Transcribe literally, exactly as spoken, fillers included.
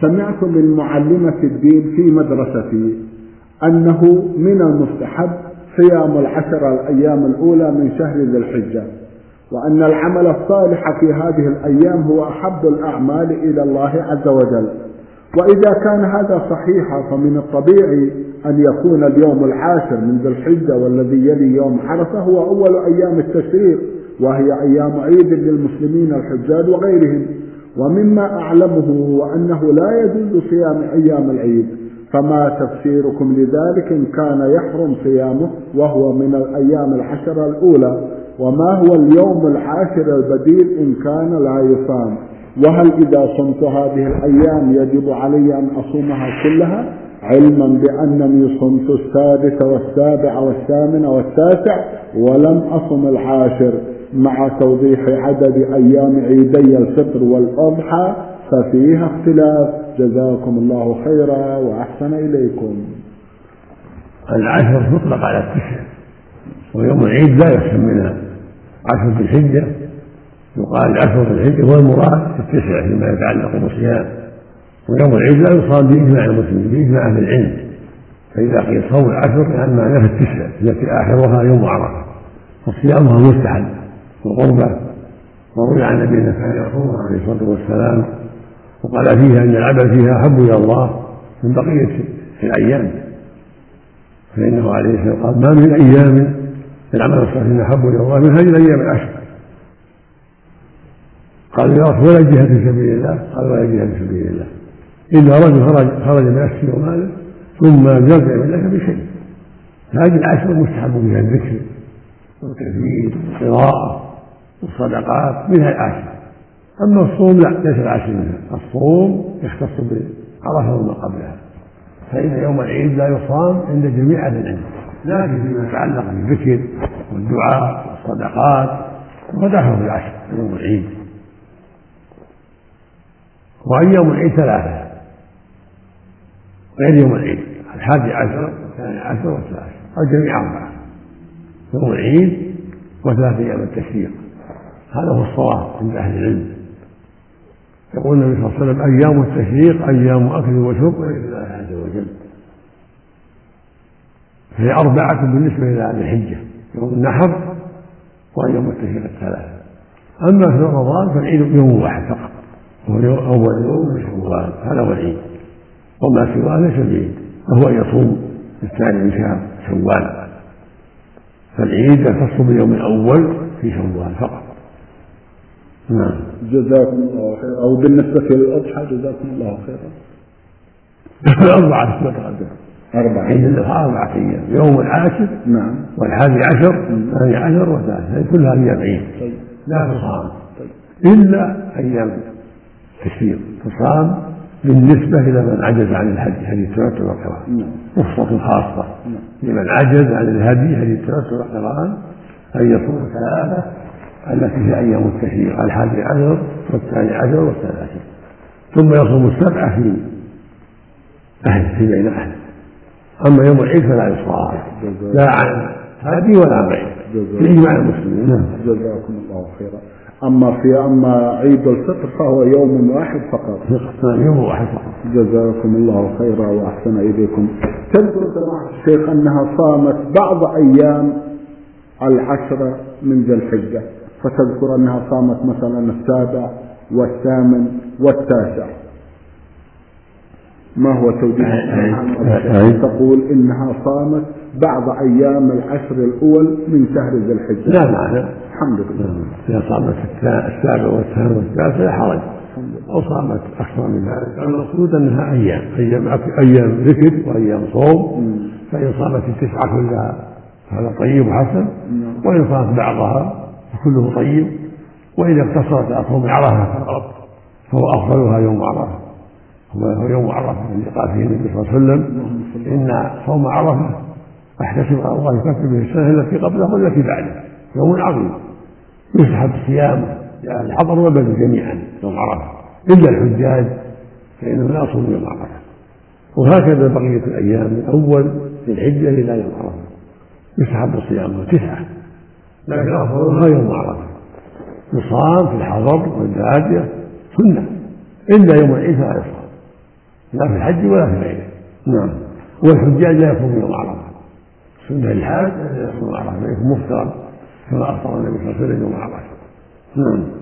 سمعت من معلمة الدين في مدرستي أنه من المستحب صيام العشر الأيام الأولى من شهر ذي الحجة، وأن العمل الصالح في هذه الأيام هو أحب الأعمال إلى الله عز وجل. وإذا كان هذا صحيحا فمن الطبيعي أن يكون اليوم العاشر من ذي الحجة والذي يلي يوم عرفة هو أول أيام التشريق، وهي أيام عيد للمسلمين الحجاج وغيرهم. ومما أعلمه هو أنه لا يجوز صيام أيام العيد، فما تفسيركم لذلك إن كان يحرم صيامه وهو من الأيام العشر الأولى؟ وما هو اليوم العاشر البديل إن كان لا يصام؟ وهل إذا صمت هذه الأيام يجب علي أن أصومها كلها، علما بأنني صمت السادس والسابع والثامن والتاسع ولم أصم العاشر، مع توضيح عدد أيام عيدي الفطر والأضحى ففيها اختلاف؟ جزاكم الله خيرا وأحسن إليكم. العشر تطلق على التسع، ويوم العيد لا يحسن منها عشر ذي الحجة، يقال عشر ذي الحجة هو المراد في التسع فيما يتعلق بالصيام، ويوم العيد لا يصام بإجماع المسلمين بإجماع أهل العلم. فإذا قيل صوم العشر لأن معناه التسع التي آخرها يوم عرفة، فصيامها مستحب وقربة. وروي عن نبينا كان يصوم عليه الصلاة والسلام وقال فيها أن العمل فيها أحب إلى الله من بقية الأيام، فإنه عليه الصلاة والسلام قال: ما من أيام العمل الصالح أحب إلى الله من هذه الأيام العشر. قال: يا رسول ولا جهة في سبيل الله؟ قال: ولا جهة في سبيل الله إلا رجل خرج خرج من نفسه وماله ثم لم يرجع من ذلك بشيء. هذه العشر مستحب فيها الذكر والتكبير والقراءة والصدقات منها العشر. أما الصوم لا، ليس العشر منها. الصوم يختص بعرفة وما قبلها، فإن يوم العيد لا يصام عند جميع أهل العلم، لكن فيما يتعلق بالذكر والدعاء والصدقات ودخل في العشر يوم العيد. وأيام العيد ثلاثة غير يوم العيد: الحادي عشر والثاني عشر والثالث، الجميع أربعة: يوم العيد وثلاث أيام التشريق. هذا هو الصواب عند أهل العلم. يقول النبي صلى الله عليه وسلم: أيام التشريق أيام أكل وشرب لله عز وجل. فهي أربعة بالنسبة إلى ذي الحجة: يوم النحر وأيام التشريق الثلاثة. أما في رمضان فالعيد يوم واحد فقط، وهو أول يوم من شوال، هذا هو العيد، وما سواه ليس العيد، وهو يصوم الثاني من شهر شوال. فالعيد يختص باليوم الأول في شوال فقط. نعم. جزاكم الله خيرا. أو بالنسبة للأضحى جزاكم الله خيرا. أربعة متقدم. أربعة. عيد الأضحى أربعة أيام: يوم العاشر نعم والحادي عشر والثاني عشر والثالث، هذه كلها أيام عيد لا تصام إلا أيام التشريق، تصام بالنسبة إلى من عجز عن الهدي، هذه التمتع والقران، رخصة خاصة لمن عجز عن الهدي، هذه التمتع والقران، أن يصوم ثلاثة التي هي أيام التشريق: الحادي عشر والثاني عشر والثالث عشر، ثم يصوم السبعة في أهل في بين أهل. أما يوم العيد فلا يصام لا عن هدي ولا عن غيره بإجماع المسلمين. جزاكم الله خيرا. أما في أما عيد الفطر فهو يوم واحد فقط. يوم واحد فقط. جزاكم الله خيرا وأحسن إليكم. تذكر سماحة الشيخ أنها صامت بعض أيام العشرة من ذي الحجة، فتذكر أنها صامت مثلا السابع والثامن والتاسع، ما هو توجيه؟ تقول إنها صامت بعض أيام العشر الأول من شهر ذي الحجة. لا معنى. الحمد لله. إذا صامت السابع والثامن والتاسع حرج، أو صامت أكثر من ذلك. المقصود أنها أيام أيام أيام ذكر وأيام صوم، فإن صامت التسعة كلها فهذا طيب وحسن، وإن صامت بعضها فكله طيب، وإذا اقتصرت على صوم عرفة فقط فهو أفضلها يوم عرفة، هو يوم عرفة الذي قال فيه النبي صلى الله عليه وسلم: إن صوم عرفة أحتسب على الله يكفر به السنة التي قبله والتي بعده، يوم عظيم يسحب صيامه يعني الحضر والبدن جميعا يوم عرفة، إلا الحجاج فإنه لا يصوم يوم عرفة. وهكذا بقية الأيام من أول ذي الحجة إلى يوم عرفة يسحب صيامه تسعة، لكن أفضلها يوم عرفة يصام في الحضر والبادية سنة، إلا يوم العيد فلا يصام، لا في الحج ولا في غيره. نعم. والحجاج لا يكون يوم عرفة، سنة الحاج لا يكون عرفة، يكون مفترض كما أخبر النبي صلى الله عليه وسلم يوم عرفة. نعم.